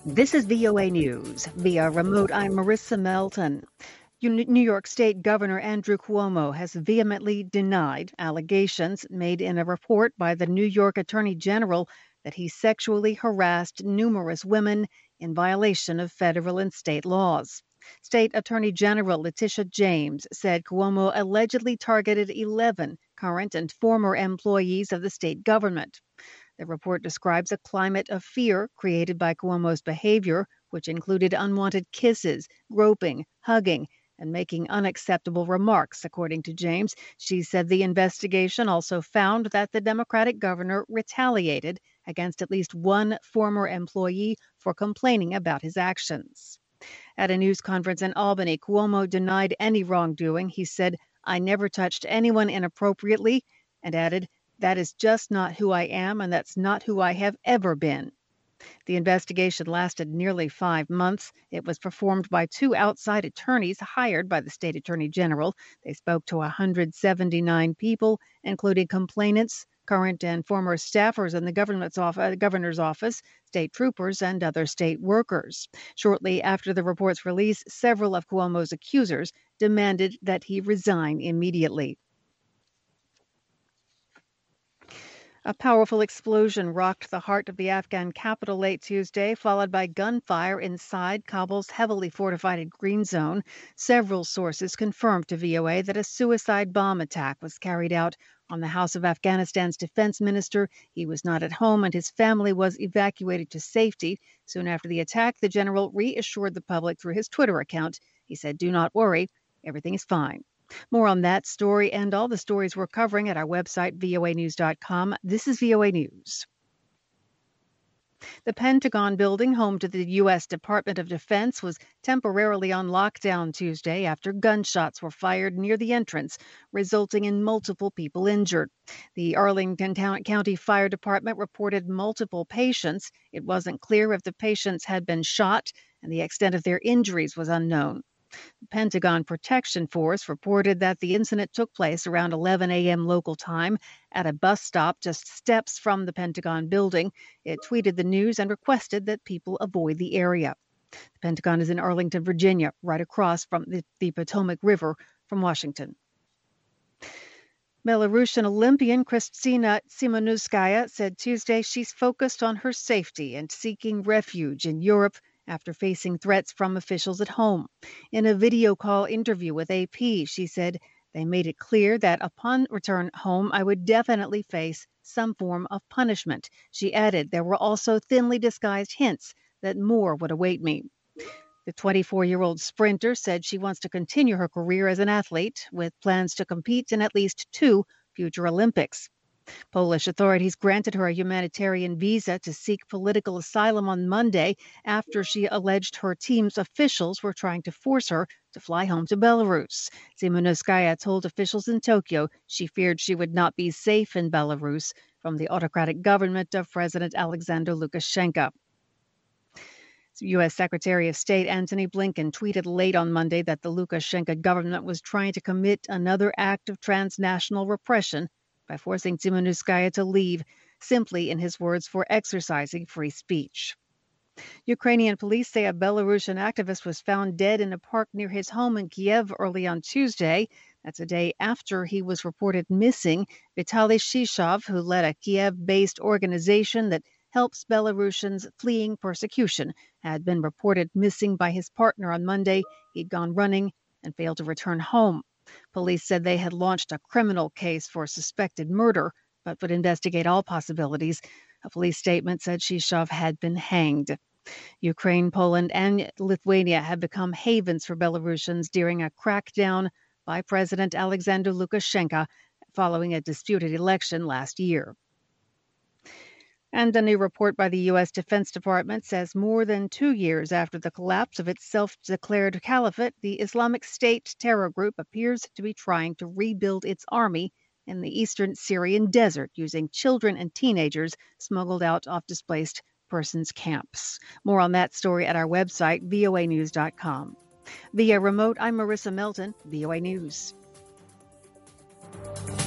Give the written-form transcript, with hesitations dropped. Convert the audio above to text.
This is VOA News. Via remote, I'm Marissa Melton. New York State Governor Andrew Cuomo has vehemently denied allegations made in a report by the New York Attorney General that he sexually harassed numerous women in violation of federal and state laws. State Attorney General Letitia James said Cuomo allegedly targeted 11 current and former employees of the state government. The report describes a climate of fear created by Cuomo's behavior, which included unwanted kisses, groping, hugging, and making unacceptable remarks, according to James. She said the investigation also found that the Democratic governor retaliated against at least one former employee for complaining about his actions. At a news conference in Albany, Cuomo denied any wrongdoing. He said, "I never touched anyone inappropriately," and added, "That is just not who I am, and that's not who I have ever been." The investigation lasted nearly 5 months. It was performed by 2 outside attorneys hired by the state attorney general. They spoke to 179 people, including complainants, current and former staffers in the governor's office, state troopers, and other state workers. Shortly after the report's release, several of Cuomo's accusers demanded that he resign immediately. A powerful explosion rocked the heart of the Afghan capital late Tuesday, followed by gunfire inside Kabul's heavily fortified green zone. Several sources confirmed to VOA that a suicide bomb attack was carried out on the house of Afghanistan's defense minister. He was not at home and his family was evacuated to safety. Soon after the attack, the general reassured the public through his Twitter account. He said, "Do not worry, everything is fine." More on that story and all the stories we're covering at our website, voanews.com. This is VOA News. The Pentagon building, home to the U.S. Department of Defense, was temporarily on lockdown Tuesday after gunshots were fired near the entrance, resulting in multiple people injured. The Arlington County Fire Department reported multiple patients. It wasn't clear if the patients had been shot, and the extent of their injuries was unknown. The Pentagon Protection Force reported that the incident took place around 11 a.m. local time at a bus stop just steps from the Pentagon building. It tweeted the news and requested that people avoid the area. The Pentagon is in Arlington, Virginia, right across from the Potomac River from Washington. Belarusian Olympian Kristina Tsimanouskaya said Tuesday she's focused on her safety and seeking refuge in Europe after facing threats from officials at home. In a video call interview with AP, she said, "They made it clear that upon return home, I would definitely face some form of punishment." She added, "There were also thinly disguised hints that more would await me." The 24-year-old sprinter said she wants to continue her career as an athlete with plans to compete in at least 2 future Olympics. Polish authorities granted her a humanitarian visa to seek political asylum on Monday after she alleged her team's officials were trying to force her to fly home to Belarus. Tsimanouskaya told officials in Tokyo she feared she would not be safe in Belarus from the autocratic government of President Alexander Lukashenko. U.S. Secretary of State Antony Blinken tweeted late on Monday that the Lukashenko government was trying to commit another act of transnational repression by forcing Tsimanouskaya to leave, simply, in his words, for exercising free speech. Ukrainian police say a Belarusian activist was found dead in a park near his home in Kiev early on Tuesday. That's a day after he was reported missing. Vitaly Shishov, who led a Kiev-based organization that helps Belarusians fleeing persecution, had been reported missing by his partner on Monday. He'd gone running and failed to return home. Police said they had launched a criminal case for suspected murder, but would investigate all possibilities. A police statement said Shishov had been hanged. Ukraine, Poland, and Lithuania have become havens for Belarusians during a crackdown by President Alexander Lukashenko following a disputed election last year. And a new report by the U.S. Defense Department says more than 2 years after the collapse of its self-declared caliphate, the Islamic State terror group appears to be trying to rebuild its army in the eastern Syrian desert using children and teenagers smuggled out of displaced persons camps. More on that story at our website, voanews.com. Via remote, I'm Marissa Melton, VOA News.